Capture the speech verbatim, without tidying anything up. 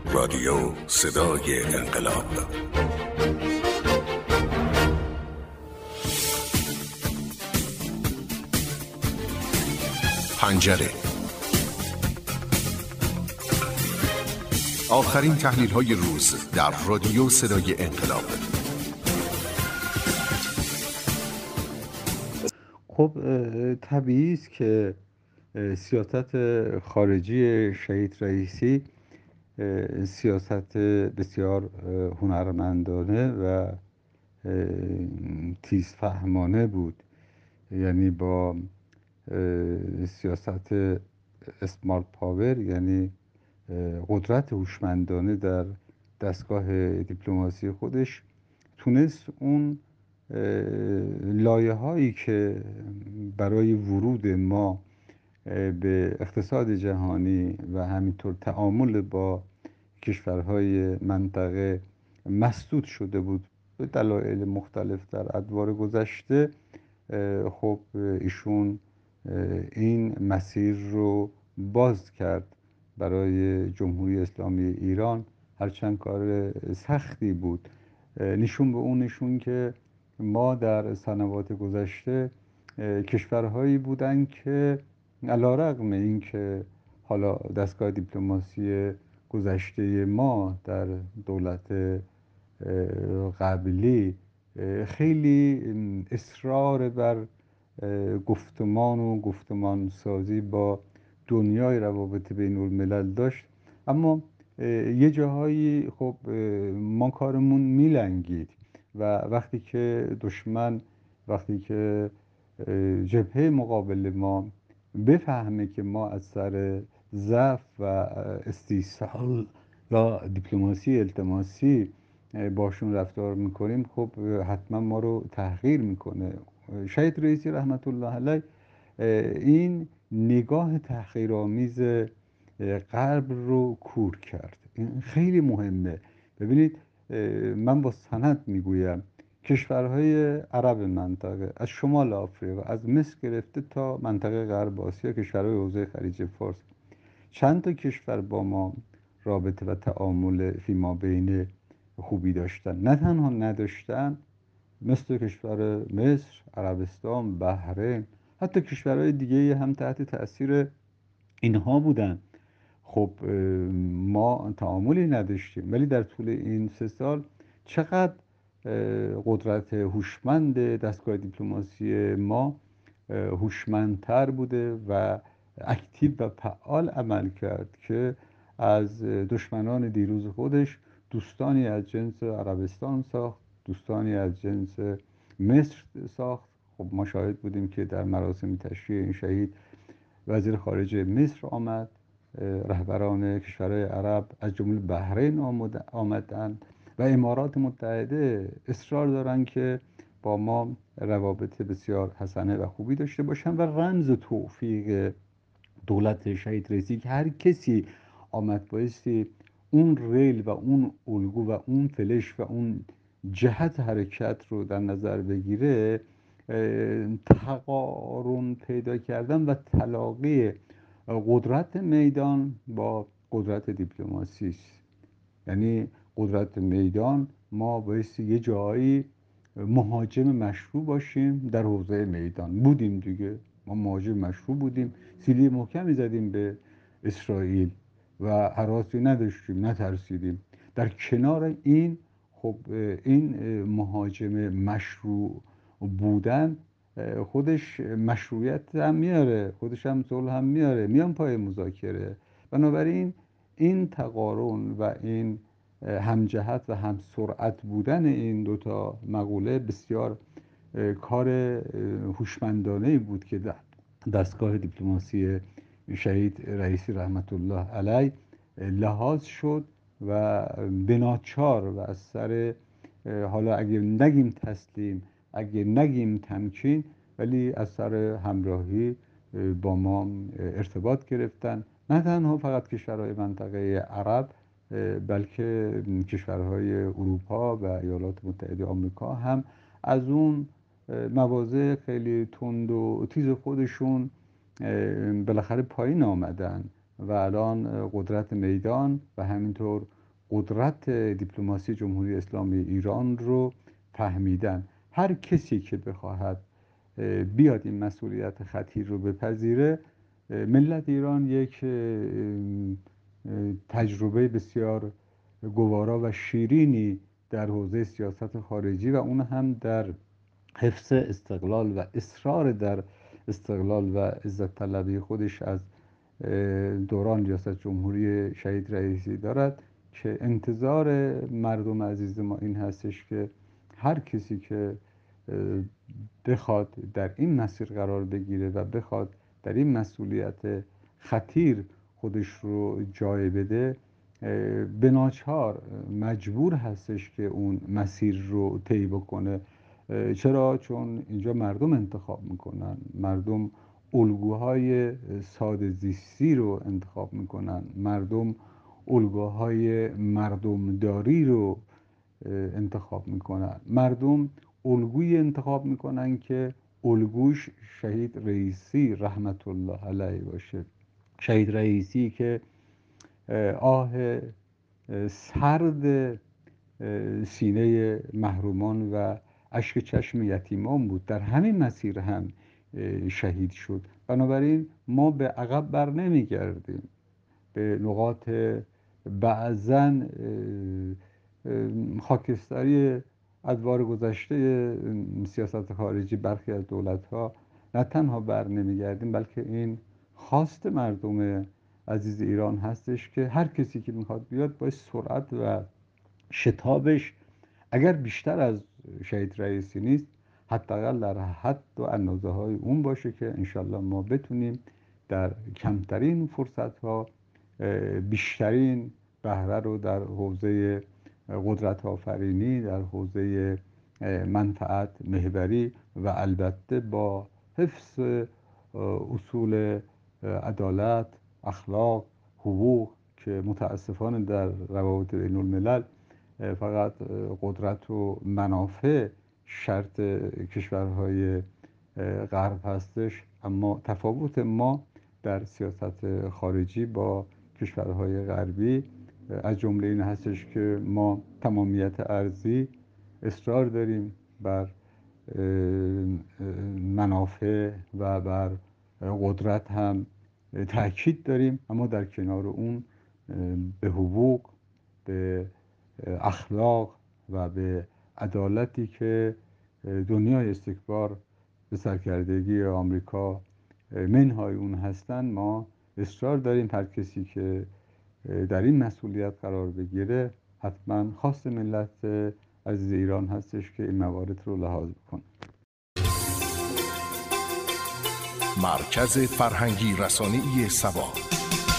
رادیو صدای انقلاب. پنجره. آخرین تحلیل های روز در رادیو صدای انقلاب. خب طبیعی است که سیاست خارجی شهید رئیسی سیاست بسیار هنرمندانه و تیزفهمانه بود. یعنی با سیاست اسمارت پاور، یعنی قدرت هوشمندانه در دستگاه دیپلماسی خودش، تونست اون لایه هایی که برای ورود ما به اقتصاد جهانی و همینطور تعامل با کشورهای منطقه مسدود شده بود به دلایل مختلف در ادوار گذشته، خب ایشون این مسیر رو باز کرد برای جمهوری اسلامی ایران. هرچند کار سختی بود، نشون به اون نشون که ما در سنوات گذشته کشورهایی بودن که علیرغم این که حالا دستگاه دیپلماسی گذشته ما در دولت قبلی خیلی اصرار بر گفتمان و گفتمان سازی با دنیای روابط بین الملل داشت، اما یه جاهایی خب ما کارمون میلنگید و وقتی که دشمن، وقتی که جبهه مقابل ما بفهمه که ما از سر ضعف و استیصال و دیپلماسی التماسی باشون رفتار میکنیم، خب حتما ما رو تحقیر میکنه. شهید رئیسی رحمت الله علیه این نگاه تحقیرآمیز غرب رو کور کرد. این خیلی مهمه. ببینید، من با سند میگویم کشورهای عرب منطقه، از شمال آفریقا، از مصر گرفته تا منطقه غرب آسیا، کشورهای حوزه خلیج فارس، چند تا کشور با ما رابطه و تعامل فیما بین خوبی داشتن. نه تنها نداشتن، مثل کشور مصر، عربستان، بحرین، حتی کشورهای دیگه هم تحت تأثیر اینها بودن. خب ما تعاملی نداشتیم، ولی در طول این سه سال چقدر قدرت هوشمند دستگاه دیپلماسی ما هوشمندتر بوده و اکتیو و فعال عمل کرد که از دشمنان دیروز خودش دوستانی از جنس عربستان ساخت، دوستانی از جنس مصر ساخت. خب ما شاهد بودیم که در مراسم تشییع این شهید وزیر خارجه مصر آمد، رهبران کشورهای عرب از جمله بحرین آمدن و امارات متحده اصرار دارن که با ما روابط بسیار حسنه و خوبی داشته باشن و رمز توفیق دولت شهید رئیسی که هر کسی آمد بایستی اون ریل و اون الگو و اون فلش و اون جهت حرکت رو در نظر بگیره، تقارن پیدا کردن و تلاقی قدرت میدان با قدرت دیپلماسی است. یعنی قدرت میدان، ما بایستی یه جایی مهاجم مشروع باشیم در حوزه میدان. بودیم دیگه، ما مهاجم مشروع بودیم، سیلی محکمی زدیم به اسرائیل و هراسی نداشتیم، نترسیدیم. در کنار این، خب این مهاجم مشروع بودن خودش مشروعیت هم میاره، خودش هم صلح هم میاره، میان پای مذاکره. بنابراین این تقارن و این همجهت و هم سرعت بودن این دوتا مقوله بسیار کار هوشمندانه‌ای بود که دستگاه دیپلماسی شهید رئیسی رحمت الله علیه لحاظ شد و بناچار و از سر، حالا اگه نگیم تسلیم، اگه نگیم تمکین، ولی از سر همراهی با ما ارتباط گرفتن. نه تنها فقط کشورهای منطقه عرب، بلکه کشورهای اروپا و ایالات متحده آمریکا هم از اون مواضع خیلی تند و تیز خودشون بالاخره پایین آمدن و الان قدرت میدان و همینطور قدرت دیپلماسی جمهوری اسلامی ایران رو فهمیدن. هر کسی که بخواهد بیاد این مسئولیت خطیر رو بپذیره، ملت ایران یک تجربه بسیار گوارا و شیرینی در حوزه سیاست خارجی و اون هم در حفظ استقلال و اصرار در استقلال و عزت طلبی خودش از دوران ریاست جمهوری شهید رئیسی دارد، که انتظار مردم عزیز ما این هستش که هر کسی که بخواد در این مسیر قرار بگیره و بخواد در این مسئولیت خطیر خودش رو جای بده، به ناچار مجبور هستش که اون مسیر رو طی بکنه. چرا؟ چون اینجا مردم انتخاب میکنن، مردم الگوهای ساده زیستی رو انتخاب میکنن، مردم الگوهای مردمداری رو انتخاب میکنن، مردم الگوی انتخاب میکنن که الگوش شهید رئیسی رحمت الله علیه باشه. شهید رئیسی که آه سرد سینه محرومان و اشک چشم یتیمان بود، در همین مسیر هم شهید شد. بنابراین ما به عقب بر نمیگردیم، به نقاط بعضاً خاکستری ادوار گذشته سیاست خارجی برخی از دولت‌ها نه تنها بر نمیگردیم، بلکه این خواست مردم عزیز ایران هستش که هر کسی که میخواد بیاد باید سرعت و شتابش اگر بیشتر از شهید رئیسی نیست، حداقل در حد و اندازه های اون باشه که انشالله ما بتونیم در کمترین فرصت ها بیشترین بهره رو در حوزه قدرت آفرینی، در حوزه منفعت محوری و البته با حفظ اصول عدالت، اخلاق، حقوق که متاسفانه در روابط بین الملل فقط قدرت و منافع شرط کشورهای غرب هستش، اما تفاوت ما در سیاست خارجی با کشورهای غربی از جمله این هستش که ما تمامیت ارضی اصرار داریم بر منافع و بر قدرت هم تأکید داریم، اما در کنار اون به حقوق، به اخلاق و به عدالتی که دنیای استکبار به سرکردگی آمریکا منهای اون هستن ما اصرار داریم. هر کسی که در این مسئولیت قرار بگیره حتما خواست ملت عزیز ایران هستش که این موارد رو لحاظ بکنه. مرکز فرهنگی رسانه‌ای سبا.